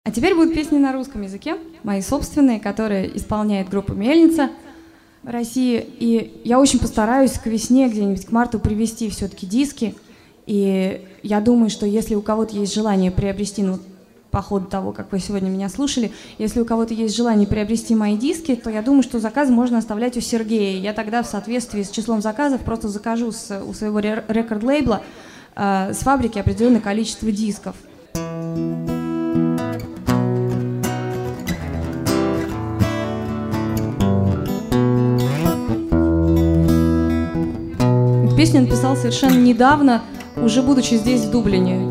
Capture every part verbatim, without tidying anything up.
А теперь будут песни на русском языке, мои собственные, которые исполняет группа «Мельница» в России. И я очень постараюсь к весне, где-нибудь к марту, привезти все-таки диски. И я думаю, что если у кого-то есть желание приобрести, ну, по ходу того, как вы сегодня меня слушали, если у кого-то есть желание приобрести мои диски, то я думаю, что заказы можно оставлять у Сергея. Я тогда в соответствии с числом заказов просто закажу с, у своего рекорд-лейбла э, с фабрики определенное количество дисков. Песню написал совершенно недавно, уже будучи здесь, в Дублине.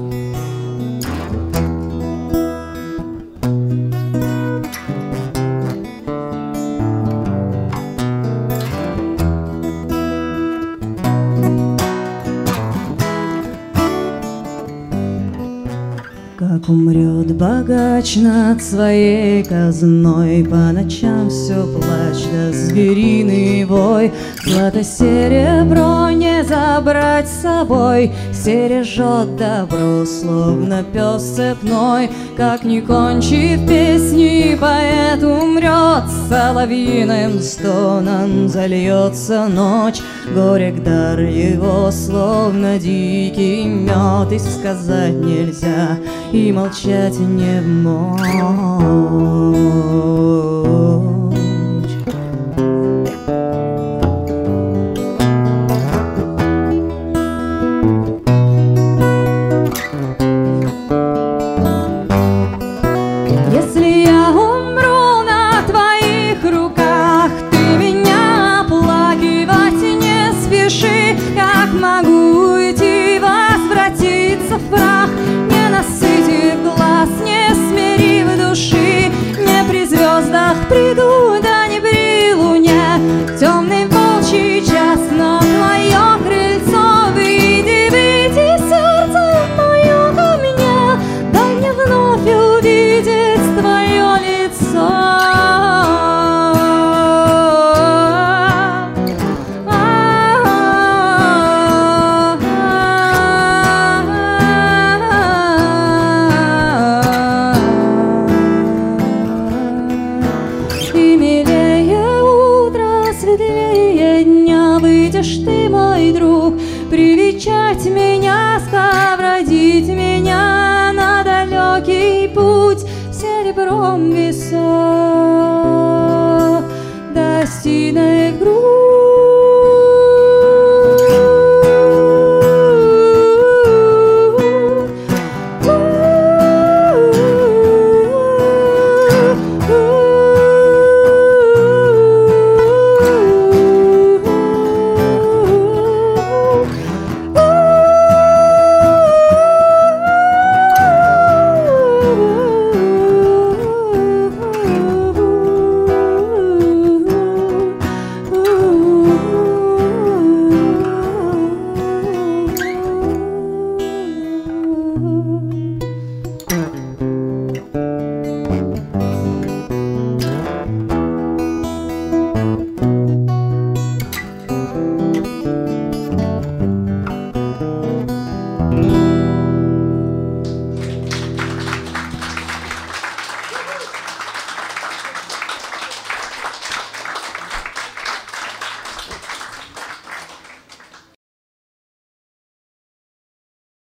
Как умрет богач над своей казной, по ночам все плач да звериный вой. Злато-серебро не забрать с собой, стережет добро, словно пес цепной. Как не кончив песни, поэт умрет, соловьиным стоном зальется ночь. Горек дар его, словно дикий мед, и сказать нельзя, и молчать не мочь. Если я умру на твоих руках, ты меня оплакивать не спеши. Как могу уйти, возвратиться в прах, не насытив глаз, не смирив души? Не при звездах приду, да не при луне, в темный волчий час на твое крыльцо выйди, выйди, сердце мое ко мне, дай мне вновь увидеть твое лицо. Выйдешь ты, мой друг, привечать меня, ставродить меня на далекий путь серебром весов.